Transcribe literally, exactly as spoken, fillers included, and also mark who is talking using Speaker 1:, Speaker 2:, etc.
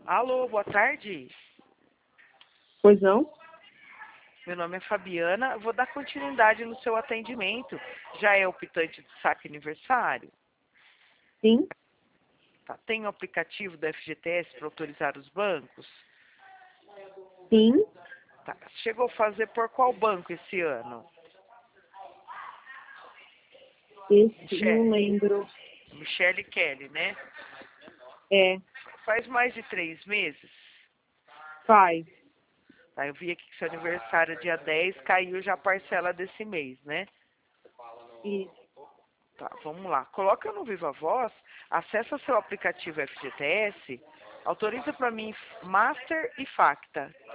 Speaker 1: Alô, boa tarde.
Speaker 2: Pois não?
Speaker 1: Meu nome é Fabiana. Eu vou dar continuidade no seu atendimento. Já é optante do saque aniversário?
Speaker 2: Sim,
Speaker 1: Tá. Tem o aplicativo da F G T S para autorizar os bancos?
Speaker 2: sim.
Speaker 1: Tá. Chegou a fazer por qual banco esse ano?
Speaker 2: Esse, não
Speaker 1: Michele.
Speaker 2: lembro.
Speaker 1: Michele Kelly, né?
Speaker 2: É,
Speaker 1: Faz mais de três meses?
Speaker 2: faz.
Speaker 1: Tá, eu vi aqui que seu aniversário é dia dez, caiu já a parcela desse mês, né?
Speaker 2: Isso.
Speaker 1: Tá, vamos lá. Coloca no Viva Voz, acessa seu aplicativo F G T S, autoriza para mim Master e Facta.